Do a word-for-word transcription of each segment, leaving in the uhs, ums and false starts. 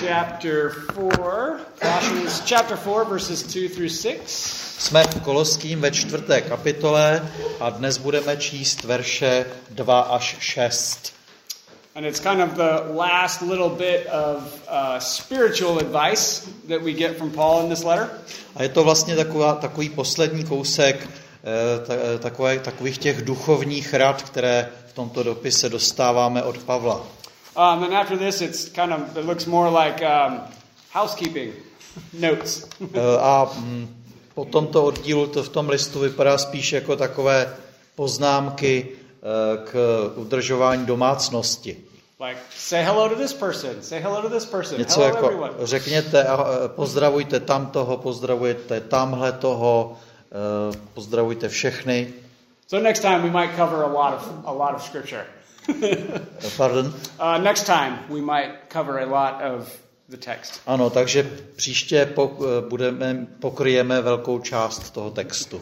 chapter four, Colossians chapter four, verses two through six. Jsme v Koloským ve čtvrté kapitole a dnes budeme číst verše dva až šest. And it's kind of the last little bit of uh, spiritual advice that we get from Paul in this letter. A je to vlastně taková, takový poslední kousek eh, takové, takových těch duchovních rad, které v tomto dopise dostáváme od Pavla. Um, and after this, it's kind of, it looks more like um, housekeeping notes. A mm, po tomto oddílu to v tom listu vypadá spíš jako takové poznámky k udržování domácnosti. Like, say hello to this person, say hello to this person, něco hello jako everyone. Řekněte, pozdravujte tam toho, pozdravujte tamhle toho, pozdravujte všechny. So next time we might cover a lot of a lot of scripture. Pardon? Uh, next time we might cover a lot of the text. Ano, takže příště pok- budeme, pokryjeme velkou část toho textu.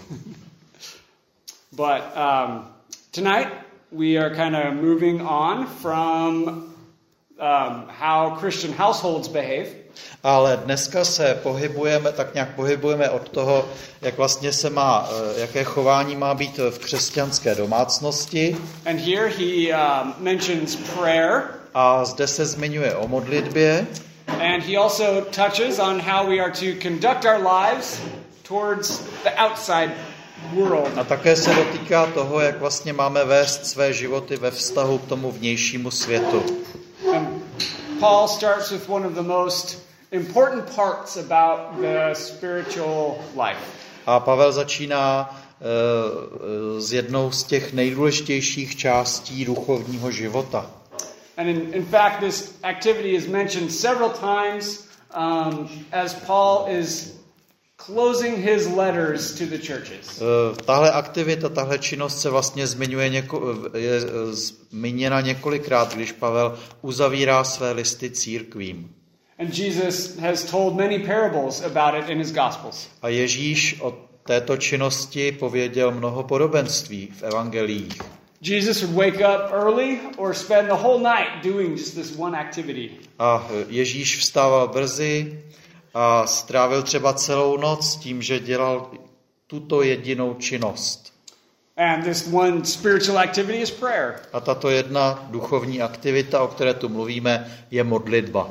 But um, tonight we are kind of moving on from um, how Christian households behave. Ale dneska se pohybujeme, tak nějak pohybujeme od toho, jak vlastně se má, jaké chování má být v křesťanské domácnosti. And here he um, mentions prayer. A zde se zmiňuje o modlitbě. And he also touches on how we are to conduct our lives towards the outside world. A také se dotýká toho, jak vlastně máme vést své životy ve vztahu k tomu vnějšímu světu. And Paul starts with one of the most important parts about the spiritual life. A Pavel začíná uh, s jednou z těch nejdůležitějších částí duchovního života. And in, in fact, this activity is mentioned several times um, as Paul is closing his letters to the churches. Uh, tahle aktivita, tahle činnost se vlastně zmiňuje něko, je zmíněna několikrát, když Pavel uzavírá své listy církvím. And Jesus has told many parables about it in his Gospels. A Ježíš o této činnosti pověděl mnoho podobenství v evangeliích. Jesus would wake up early or spend the whole night doing just this one activity. A Ježíš vstával brzy a strávil třeba celou noc tím, že dělal tuto jedinou činnost. And this one spiritual activity is prayer. A tato jedna duchovní aktivita, o které tu mluvíme, je modlitba.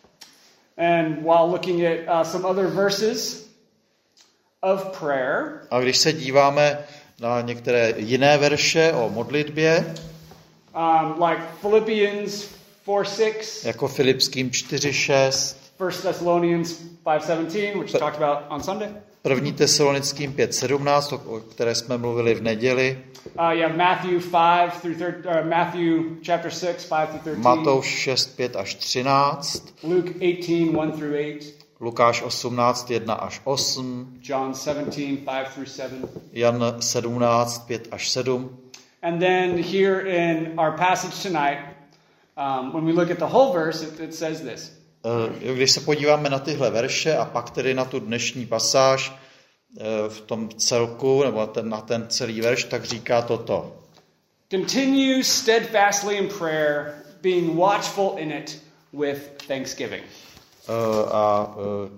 And while looking at uh, some other verses of prayer, a když se díváme na některé jiné verše o modlitbě, um, like Philippians four six, jako Filipským čtyři šest, First Thessalonians five seventeen, which we talked about on Sunday. První Tesalonickým pět sedmnáct, o které jsme mluvili v neděli. Uh, yeah, Matthew five through thirteen, uh, Matthew chapter six five through thirteen. Matouš šest pět až třináct. Luke eighteen one through eight. Lukáš osmnáct jedna až osm. John seventeen five through seven. Jan sedmnáct pět až sedm. And then here in our passage tonight, um, when we look at the whole verse, it, it says this. Když se podíváme na tyhle verše a pak tedy na tu dnešní pasáž v tom celku, nebo na ten celý verš, tak říká toto. Continue steadfastly in prayer, being watchful in it with thanksgiving. A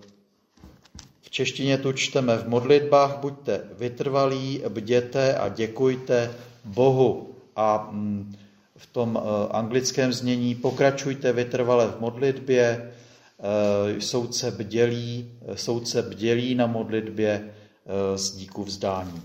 v češtině tu čteme: v modlitbách buďte vytrvalí, bděte a děkujte Bohu. A v tom anglickém znění: pokračujte vytrvale v modlitbě, soudce bdělí, soudce bdělí na modlitbě z díku vzdání.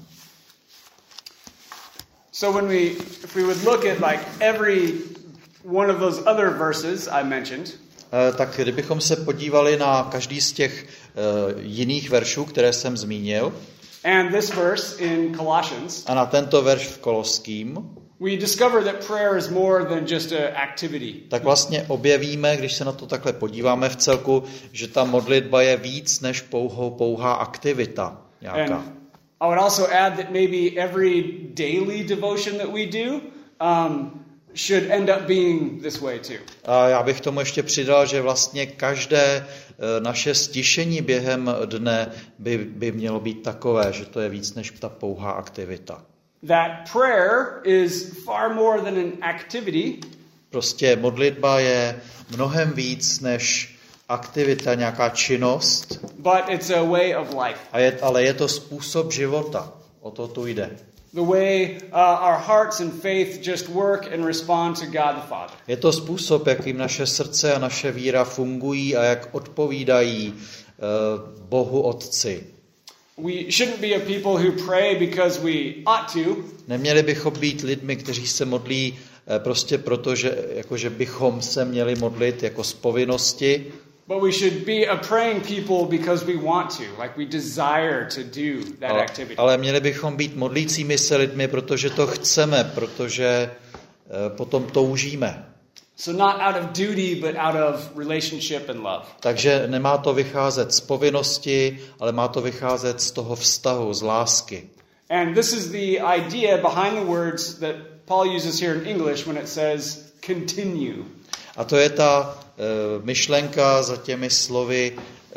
So when we, if we would look at like every one of those other verses I mentioned, tak kdybychom se podívali na každý z těch uh, jiných veršů, které jsem zmínil, and this verse in Colossians, a na tento verš v Koloským, we discover that prayer is more than just an activity. Tak vlastně objevíme, když se na to takhle podíváme v celku, že ta modlitba je víc než pouhou, pouhá aktivita nějaká. And I would also add that maybe every daily devotion that we do um, should end up being this way too. A já bych tomu ještě přidal, že vlastně každé naše stišení během dne by, by mělo být takové, že to je víc než ta pouhá aktivita. That prayer is far more than an activity. Prostě modlitba je mnohem víc než aktivita, nějaká činnost, but it's a way of life. a je, ale je to způsob života. O to tu jde. The way uh, our hearts and faith just work and respond to God the Father. Je to způsob, jakým naše srdce a naše víra fungují a jak odpovídají uh, Bohu Otci. We shouldn't be a people who pray because we ought to. Neměli bychom být lidmi, kteří se modlí prostě proto, že, jako že bychom se měli modlit jako z povinnosti. But we should be a praying people because we want to, like we desire to do that ale, activity. Ale měli bychom být modlícími se lidmi, protože to chceme, protože uh, potom toužíme. So not out of duty, but out of relationship and love. Takže nemá to vycházet z povinnosti, ale má to vycházet z toho vztahu, z lásky. And this is the idea behind the words that Paul uses here in English when it says continue. A to je ta uh, myšlenka za těmi slovy,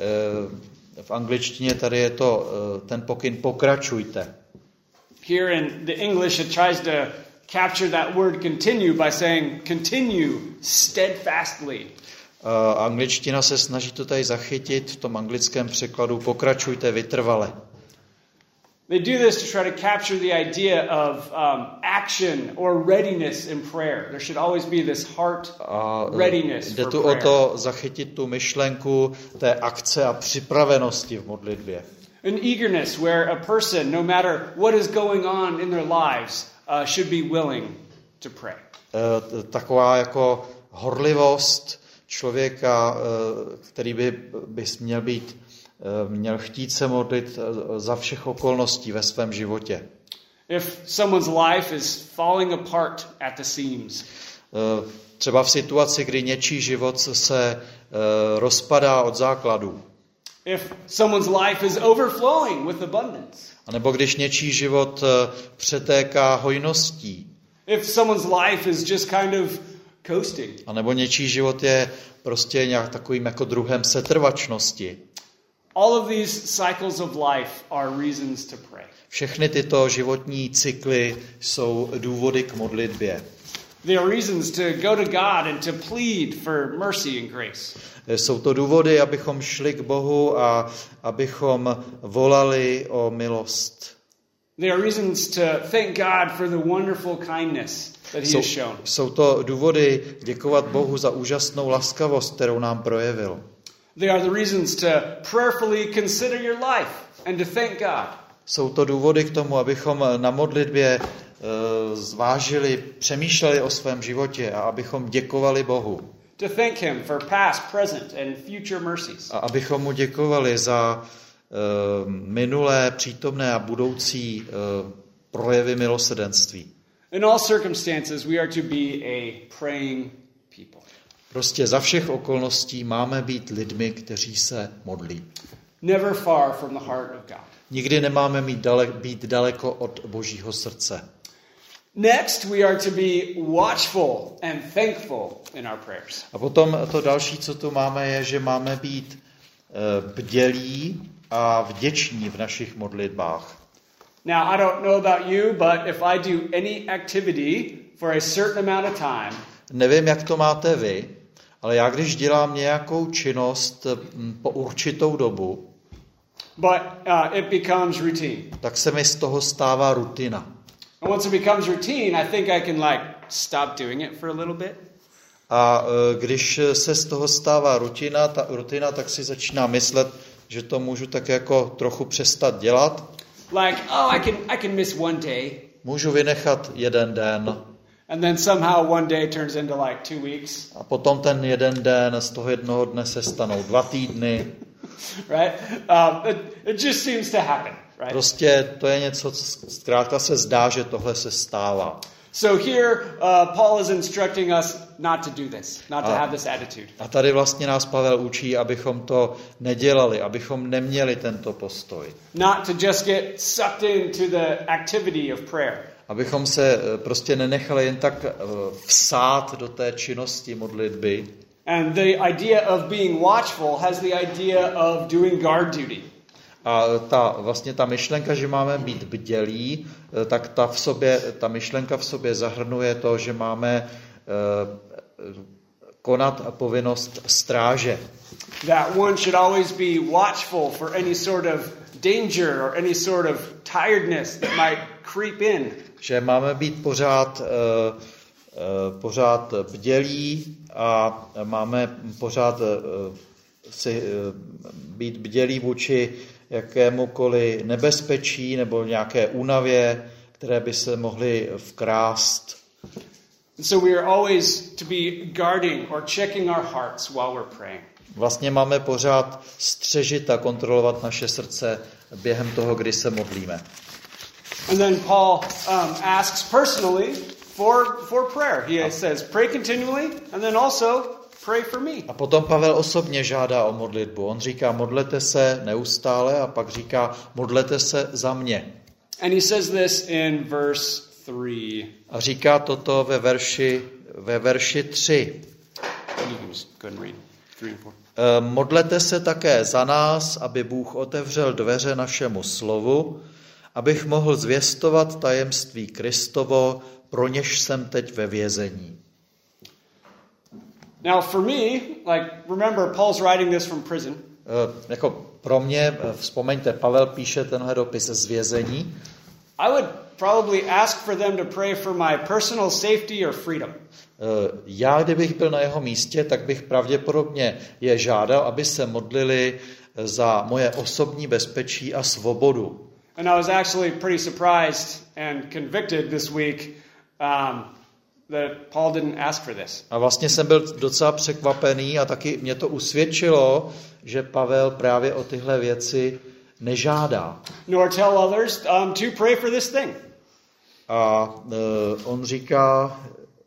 uh, v angličtině tady je to uh, ten pokyn pokračujte. Here in the English it tries to capture that word continue by saying continue steadfastly. Uh, angličtina se snaží to tady zachytit v tom anglickém překladu pokračujte vytrvale. They do this to try to capture the idea of um, action or readiness in prayer. There should always be this heart readiness jde for tu prayer. o to zachytit tu myšlenku té akce a připravenosti v modlitbě. An eagerness where a person, no matter what is going on in their lives, uh, should be willing to pray. Uh, taková jako horlivost člověka, uh, který by, by měl být měl chtít se modlit za všech okolností ve svém životě. If someone's life is falling apart at the seams. Třeba v situaci, kdy něčí život se rozpadá od základů. If someone's life is overflowing with abundance. A nebo když něčí život přetéká hojností. If someone's life is just kind of coasting. A nebo něčí život je prostě nějak takovým jako druhem setrvačnosti. All of these cycles of life are reasons to pray. Všechny tyto životní cykly jsou důvody k modlitbě. They are reasons to go to God and to plead for mercy and grace. Jsou to důvody, abychom šli k Bohu a abychom volali o milost. They are reasons to thank God for the wonderful kindness that he jsou, has shown. Jsou to důvody děkovat Bohu za úžasnou laskavost, kterou nám projevil. They are the reasons to prayerfully consider your life and to thank God. Jsou to důvody k tomu, abychom na modlitbě uh, zvážili, přemýšleli o svém životě a abychom děkovali Bohu. To thank him for past, present and future mercies. A abychom mu děkovali za uh, minulé, přítomné a budoucí uh, projevy milosrdenství. In all circumstances we are to be a praying people. Prostě za všech okolností máme být lidmi, kteří se modlí. Never far from the heart of God. Nikdy nemáme mít dale, být daleko od Božího srdce. Next, we are to be watchful and thankful in our prayers. A potom to další, co tu máme, je, že máme být uh, bdělí a vděční v našich modlitbách. Now, I don't know about you, but if I do any activity for a certain amount of time, nevím, jak to máte vy, ale já když dělám nějakou činnost po určitou dobu, but uh, it becomes routine. tak se mi z toho stává rutina. And once it becomes routine, I think I can like stop doing it for a little bit. A uh, když se z toho stává rutina, ta rutina, tak si začíná myslet, že to můžu tak jako trochu přestat dělat. Like, oh, I can I can miss one day. Můžu vynechat jeden den. And then somehow one day turns into like two weeks. A potom ten jeden den, z toho jednoho dne se stanou dva týdny. Right? Um, it, it just seems to happen, right? Prostě to je něco, co zkrátka se zdá, že tohle se stává. So here, uh, Paul is instructing us not to do this, not to a, have this attitude. A tady vlastně nás Pavel učí, abychom to nedělali, abychom neměli tento postoj. Not to just get sucked into the activity of prayer. Abychom se prostě nenechali jen tak vsát do té činnosti modlitby. And the idea of being watchful has the idea of doing guard duty. A ta, vlastně ta myšlenka, že máme být bdělí, tak ta, v sobě, ta myšlenka v sobě zahrnuje to, že máme uh, konat povinnost stráže. that one should always be watchful for any sort of danger or any sort of tiredness that might creep in. Že máme být pořád, uh, uh, pořád bdělí a máme pořád uh, si uh, být bdělí vůči jakémukoliv nebezpečí nebo nějaké únavě, které by se mohly vkrást. So we are always to be guarding or checking our hearts while we're praying. Vlastně máme pořád střežit a kontrolovat naše srdce během toho, kdy se modlíme. And then Paul um, asks personally for for prayer. He says, pray continually, and then also pray for me. A potom Pavel osobně žádá o modlitbu. On říká, modlete se neustále a pak říká, modlete se za mě. And he says this in verse three. A říká toto ve verši, ve verši tři. Modlete se také za nás, aby Bůh otevřel dveře našemu slovu, abych mohl zvěstovat tajemství Kristovo, pro něž jsem teď ve vězení. Now for me, like remember Paul's writing this from prison. Uh, jako pro mě, vzpomeňte, Pavel píše tenhle dopis z vězení. I would probably ask for them to pray for my personal safety or freedom. Uh, já, kdybych byl na jeho místě, tak bych pravděpodobně je žádal, aby se modlili za moje osobní bezpečí a svobodu. And I was actually pretty surprised and convicted this week um, that Paul didn't ask for this. A vlastně jsem byl docela překvapený a taky mě to usvědčilo, že Pavel právě o tyhle věci nežádá. Nor tell others um, to pray for this thing. A uh, on říká,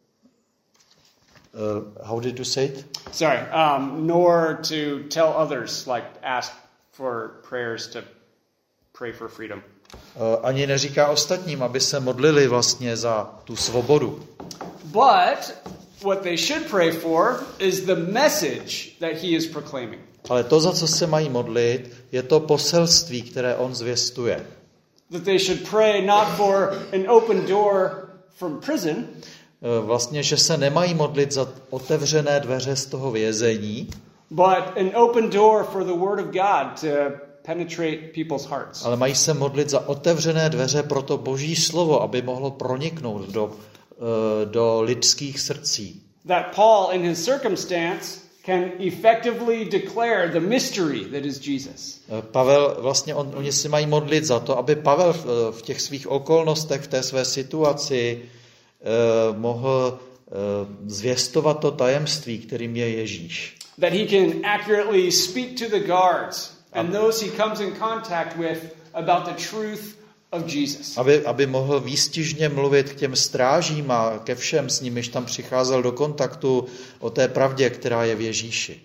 uh, how did you say it? Sorry, um, nor to tell others, like ask for prayers to pray for freedom. Uh, ani neříká ostatním, aby se modlili vlastně za tu svobodu. But what they should pray for is the message that he is proclaiming. Ale to, za co se mají modlit, je to poselství, které on zvěstuje. That they should pray not for an open door from prison. Vlastně, že se nemají modlit za otevřené dveře z toho vězení, but an open door for the word of God to penetrate people's hearts. Ale mají se modlit za otevřené dveře pro to Boží slovo, aby mohlo proniknout do, do lidských srdcí. That Paul in his circumstance can effectively declare the mystery that is Jesus. Pavel, vlastně on, oni si mají modlit za to, aby Pavel v, v těch svých okolnostech, v té své situaci eh, mohl eh, zvěstovat to tajemství, kterým je Ježíš. That he can accurately speak to the guards and those he comes in contact with about the truth of Jesus. Aby, aby mohl výstižně mluvit k těm strážím a ke všem, s nimiž tam přicházel do kontaktu o té pravdě, která je v Ježíši.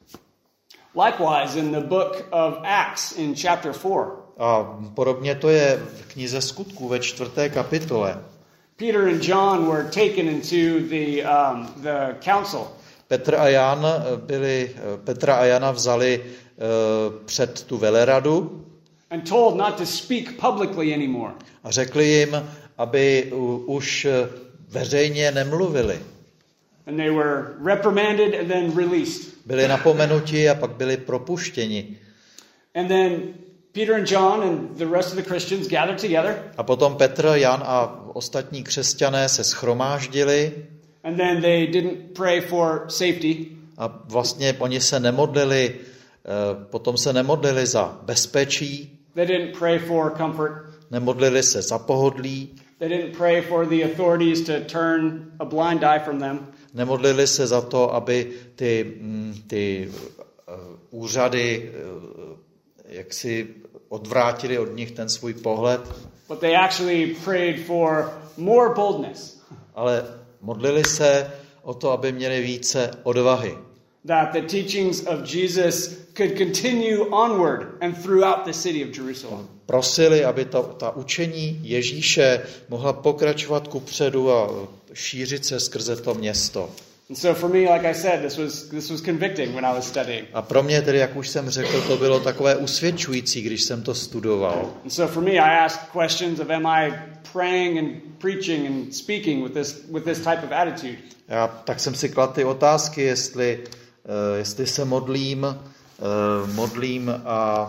Likewise in the book of Acts in chapter four. A podobně to je v knize Skutků ve čtvrté kapitole. Peter and John were taken into the um, the council. Petr a Jan byli, Petra a Jana vzali uh, před tu veleradu and told not to speak publicly anymore. A řekli jim, aby u, už veřejně nemluvili. And they were reprimanded and then released. Byli napomenuti a pak byli propuštěni. And then Peter and John and the rest of the Christians gathered together. A potom Petr, Jan a ostatní křesťané se shromáždili. And then they didn't pray for safety. A vlastně oni se nemodlili, potom se nemodlili za bezpečí. They didn't pray for comfort. Nemodlili se za pohodlí. They didn't pray for the authorities to turn a blind eye from them. Nemodlili se za to, aby ty, ty uh, úřady uh, jak si odvrátili od nich ten svůj pohled. But they actually prayed for more boldness. Ale modlili se o to, aby měli více odvahy. That the teachings of Jesus could continue onward and throughout the city of Jerusalem. Prosili, aby ta, ta učení Ježíše mohla pokračovat kupředu a šířit se skrze to město. And so for me, like I said, this was this was convicting when I was studying. A pro mě tedy, jak už jsem řekl, to bylo takové usvědčující, když jsem to studoval. And so for me, I asked questions of am I praying and preaching and speaking with this with this type of attitude. Já tak jsem si kladl ty otázky, jestli uh, jestli se modlím modlím a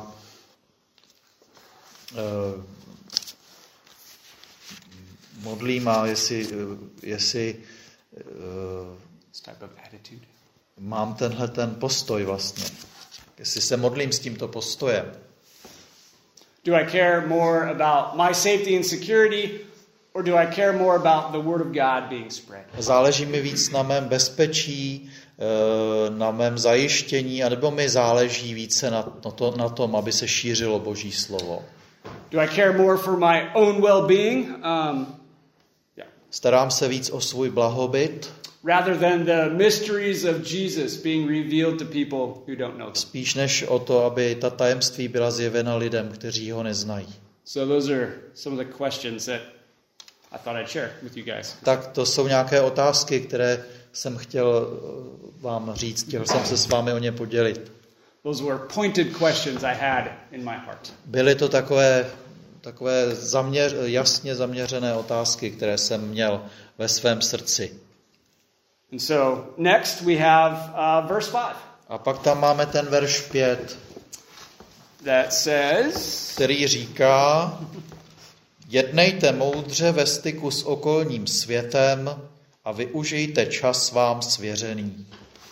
uh, modlím a jestli, jestli uh, mám tenhle ten postoj vlastně. Jestli se modlím s tímto postojem. Do I care more about my safety and security, or do I care more about the word of God being spread? Záleží mi víc na mém bezpečí, na mém zajištění, anebo mi záleží více na, na, to, na tom, aby se šířilo Boží slovo. Do I care more for my own well-being? Um, yeah. Starám se víc o svůj blahobyt, rather than the mysteries of Jesus being revealed to people who don't know them. Spíš než o to, aby ta tajemství byla zjevena lidem, kteří ho neznají. So those are some of the questions that I thought I'd share with you guys. Tak to jsou nějaké otázky, které jsem chtěl vám říct, chtěl jsem se s vámi o ně podělit. Those were pointed questions I had in my heart. Byly to takové, takové zaměř, jasně zaměřené otázky, které jsem měl ve svém srdci. And so next we have uh, verse five. A pak tam máme ten verš pět, that says, který říká: jednejte moudře ve styku s okolním světem a využijte čas vám svěřený.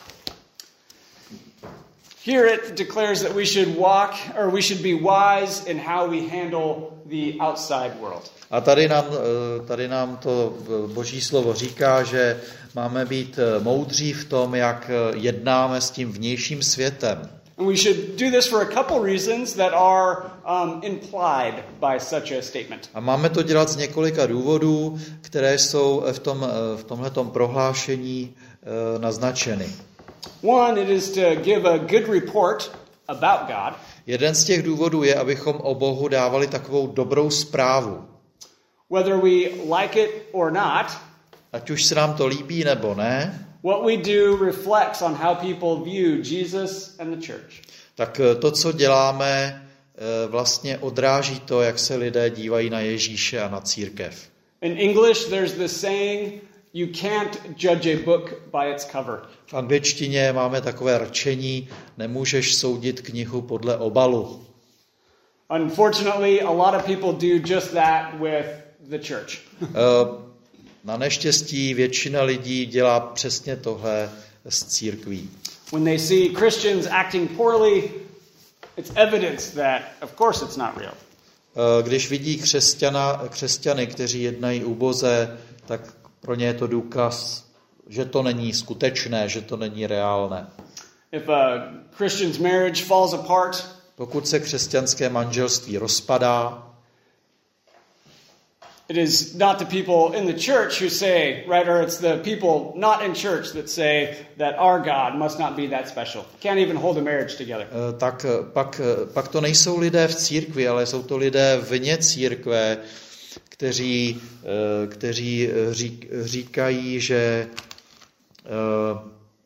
Here it declares that we should walk, or we should be wise in how we handle the outside world. A tady nám, tady nám to Boží slovo říká, že máme být moudří v tom, jak jednáme s tím vnějším světem. And we should do this for a couple reasons that are um, implied by such a statement. A máme to dělat z několika důvodů, které jsou v tom v tomhletom prohlášení uh, naznačeny. One, it is to give a good report about God. Jeden z těch důvodů je, abychom o Bohu dávali takovou dobrou zprávu. Whether we like it or not, ať už se nám to líbí nebo ne, what we do reflects on how people view Jesus and the church. Tak to, co děláme, vlastně odráží to, jak se lidé dívají na Ježíše a na církev. In English there's this saying, you can't judge a book by its cover. V angličtině máme takové rčení, nemůžeš soudit knihu podle obalu. Unfortunately, a lot of people do just that with the church. Na neštěstí většina lidí dělá přesně tohle s církví. When they see Christians acting poorly, it's evidence that of course it's not real. Když vidí křesťana, křesťany, kteří jednají uboze, tak pro ně je to důkaz, že to není skutečné, že to není reálné. If a Christian's marriage falls apart, pokud se křesťanské manželství rozpadá, it is not the people in the church who say, rather it's the people not in church that say that our God must not be that special. Can't even hold a marriage together. Tak pak, pak to nejsou lidé v církvi, ale jsou to lidé vně církve, kteří, kteří řík, říkají, že uh,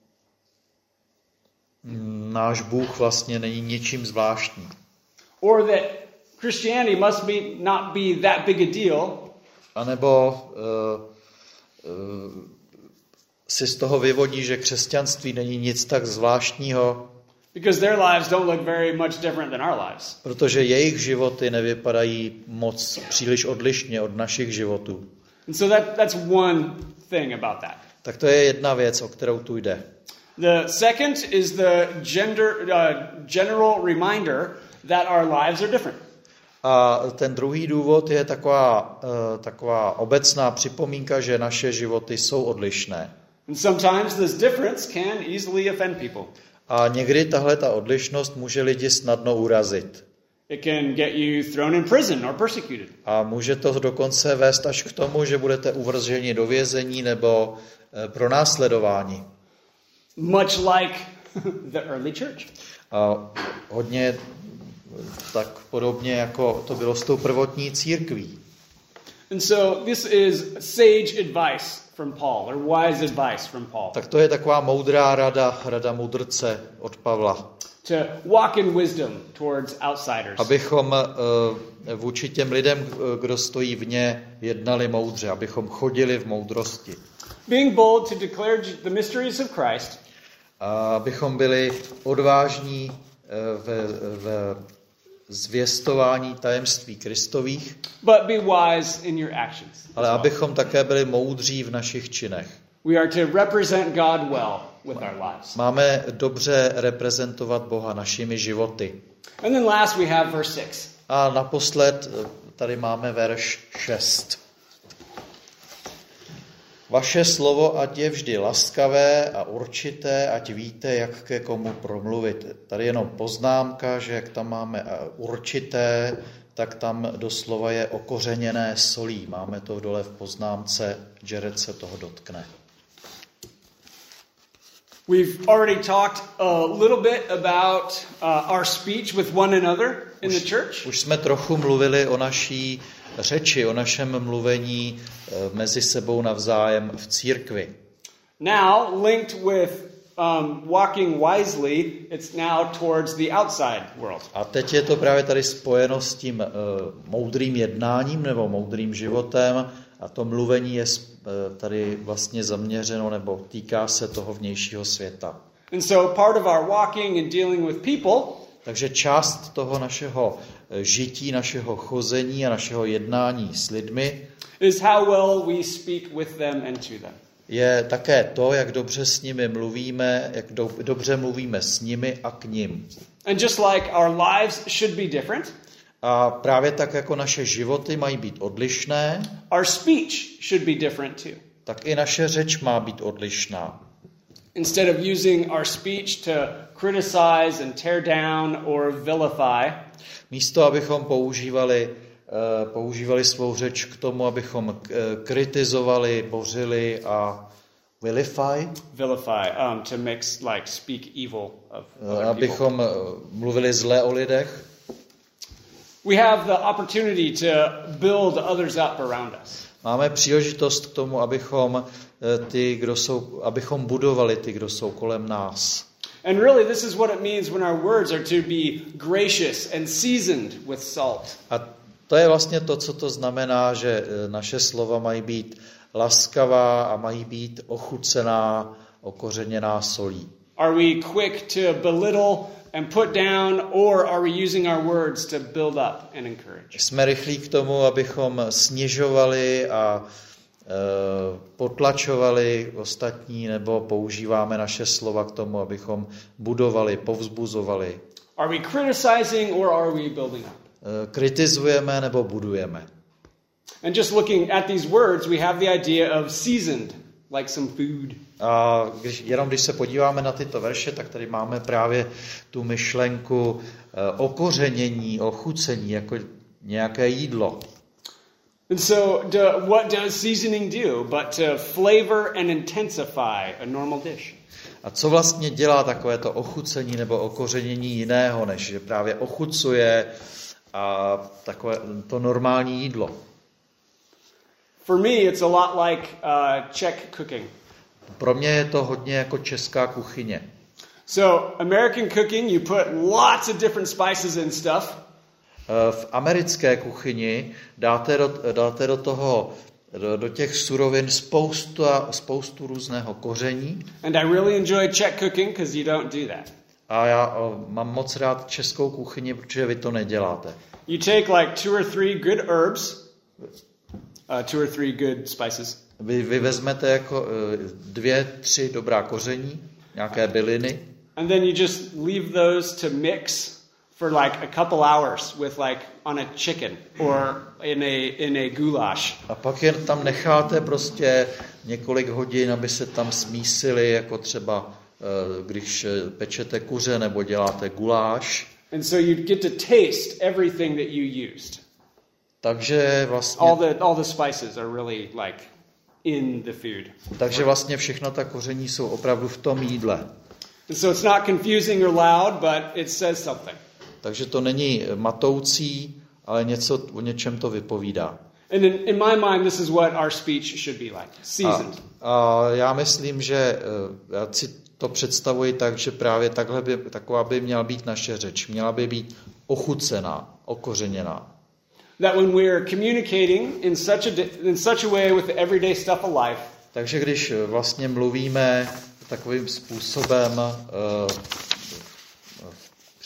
náš Bůh vlastně není ničím zvláštním. Or that Christianity must be not be that big a deal. A nebo uh, uh, si z toho vyvodí, že křesťanství není nic tak zvláštního, because their lives don't look very much different than our lives. Protože jejich životy nevypadají moc příliš odlišně od našich životů. And so that that's one thing about that. Tak to je jedna věc, o kterou tu jde. The second is the gender uh, general reminder that our lives are different. A ten druhý důvod je taková, uh, taková obecná připomínka, že naše životy jsou odlišné. And sometimes this difference can easily offend people. A někdy tahle ta odlišnost může lidi snadno urazit. It can get you thrown in prison or persecuted. A může to dokonce vést až k tomu, že budete uvrženi do vězení nebo uh, pronásledováni. Much like the early church. A hodně tak podobně, jako to bylo s tou prvotní církví. And so this is sage advice from Paul, or wise advice from Paul. Tak to je taková moudrá rada, rada mudrce od Pavla. To walk in wisdom towards outsiders. Abychom uh, vůči těm lidem, kdo stojí vně, jednali moudře, abychom chodili v moudrosti. Being bold to declare the mysteries of Christ. A abychom byli odvážní ve, ve zvěstování tajemství Kristových, but be wise in your actions. ale abychom také byli moudří v našich činech. We are to represent God well with our lives. Máme dobře reprezentovat Boha našimi životy. And then last we have verse six. A naposled tady máme verš šest. Vaše slovo ať je vždy laskavé a určité, ať víte, jak ke komu promluvit. Tady jenom poznámka, že jak tam máme určité, tak tam doslova je okořeněné solí. Máme to dole v poznámce, Jared se toho dotkne. We've already talked a little bit about uh, our speech with one another in the church. Už jsme trochu mluvili o naší řeči, o našem mluvení mezi sebou navzájem v církvi. Now, linked with um, walking wisely, it's now towards the outside world. A teď je to právě tady spojeno s tím uh, moudrým jednáním nebo moudrým životem a to mluvení je uh, tady vlastně zaměřeno nebo týká se toho vnějšího světa. And so part of our walking and dealing with people Takže část toho našeho žití, našeho chození a našeho jednání s lidmi is how well we speak with them and to them. Je také to, jak dobře s nimi mluvíme, jak do, dobře mluvíme s nimi a k nim. And just like our lives should be different, a právě tak, jako naše životy mají být odlišné, our speech should be different too. Tak i naše řeč má být odlišná. Instead of using our speech to criticize and tear down or vilify, místo abychom používali, uh, používali svou řeč k tomu, abychom uh, kritizovali, bořili a vilify, vilify um, to mix like speak evil of other uh, abychom people. mluvili zle o lidech. We have the opportunity to build others up around us. Máme příležitost k tomu, abychom ty, kdo jsou, abychom budovali ty, kdo jsou kolem nás. And really this is what it means when our words are to be gracious and seasoned with salt. A to je vlastně to, co to znamená, že naše slova mají být laskavá a mají být ochucená, okořeněná solí. Are we quick to belittle and put down, or are we using our words to build up and encourage? Jsme rychlí k tomu, abychom snižovali a e, potlačovali ostatní, nebo používáme naše slova k tomu, abychom budovali, povzbuzovali. Are we criticizing or are we building up? E, kritizujeme nebo budujeme. And just looking at these words, we have the idea of seasoned, like some food. A když, jenom když se podíváme na tyto verše, tak tady máme právě tu myšlenku e, okořenění, ochucení, jako nějaké jídlo. And so do, what does seasoning do but to flavor and intensify a normal dish? A co vlastně dělá takové to ochucení nebo okořenění jiného, než že právě ochucuje a takové to normální jídlo? For me, it's a lot like uh, Czech cooking. Pro mě je to hodně jako česká kuchyně. So, American cooking, you put lots of different spices and stuff. V americké kuchyni dáte do, dáte do toho, do, do těch surovin spoustu, spoustu různého koření. And I really enjoy Czech cooking because you don't do that. A já o, mám moc rád českou kuchyni, protože vy to neděláte. You take like two or three good herbs, uh, two or three good spices. Vy, vy vezmete jako uh, dvě, tři dobrá koření, nějaké byliny. And then you just leave those to mix for like a couple hours with like on a chicken or in a in a goulash. A pak je tam necháte prostě několik hodin, aby se tam smísili, jako třeba uh, když pečete kuře nebo děláte guláš. And so you get to taste everything that you used. Takže vlastně all the all the spices are really like in the food. Takže vlastně všechno ta koření jsou opravdu v tom jídle. And so it's not confusing or loud, but it says something. Takže to není matoucí, ale něco, o něčem to vypovídá. And in, in my mind, this is what our speech should be like, seasoned. A, a já myslím, že já si to představuji tak, že právě takhle by, taková by měla být naše řeč. Měla by být ochucená, okořeněná. That when we are communicating in such a in such a way with the everyday stuff of life. Takže když vlastně mluvíme takovým způsobem uh, v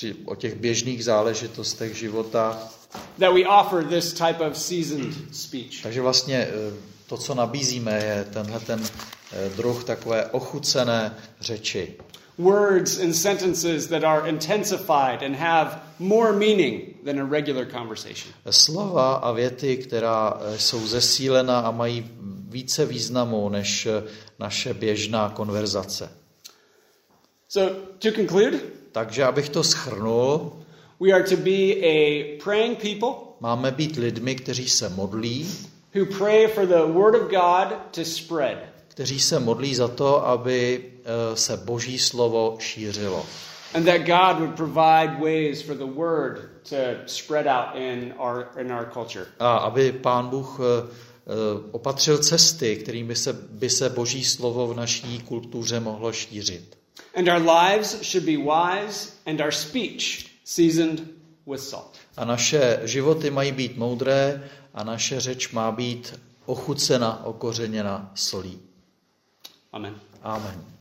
při, o těch běžných záležitostech života. That we offer this type of seasoned speech. Takže vlastně to, co nabízíme, je tenhle ten druh takové ochucené řeči. Words and sentences that are intensified and have more meaning than a regular conversation. Slova a věty, která jsou zesílena a mají více významu než naše běžná konverzace. So, to conclude, takže abych to shrnul, we are to be a praying people. Máme být lidmi, kteří se modlí, who pray for the word of God to spread. Kteří se modlí za to, aby se Boží slovo šířilo. And that God would provide ways for the word to spread out in our in our culture. A aby Pán Bůh opatřil cesty, kterými se by se Boží slovo v naší kultuře mohlo šířit. And our lives should be wise and our speech seasoned with salt. A naše životy mají být moudré a naše řeč má být ochucena, okořeněna solí. Amen. Amen.